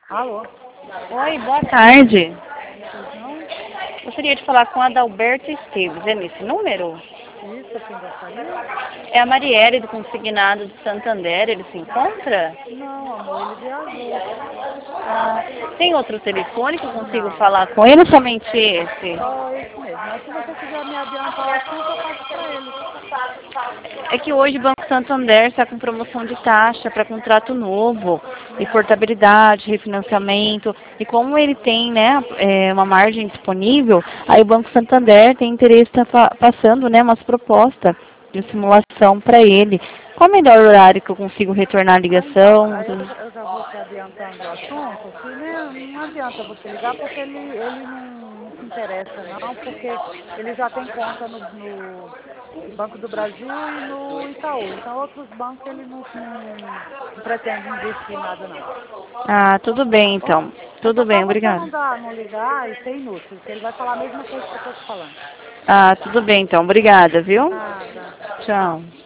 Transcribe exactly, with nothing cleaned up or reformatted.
Alô? Oi, boa tarde. Não? Gostaria de falar com a Adalberto Esteves. É nesse número? Isso, quem gostaria? É a Marielle do Consignado de Santander. Ele se encontra? Não, amor, ele viajou. Ah, tem outro telefone que eu consigo Não, falar com ele ou somente esse? só esse mesmo. Mas se você quiser me adiantar o assunto, eu passo para ele. É que hoje o Banco Santander está com promoção de taxa para contrato novo, e Hum. portabilidade, refinanciamento. E como ele tem, né, é, uma margem disponível, aí o Banco Santander tem interesse em estar passando, né, umas propostas de simulação para ele. Qual o melhor horário que eu consigo retornar a Ah, então, ligação? aí eu, já- eu já vou te adiantando o assunto, que né, não adianta você ligar porque ele, ele não, não se interessa não, porque ele já tem conta no, no Banco do Brasil e no Itaú. Então outros bancos ele não, não, não pretende investir em nada não. Ah, tudo bem Tá bom? então. É Tudo só para bem, você não obrigada. dar, não ligar e ser inútil, que ele vai falar a mesma coisa que eu estou te falando. Ah, tudo bem então, obrigada, viu? Nada. Tchau.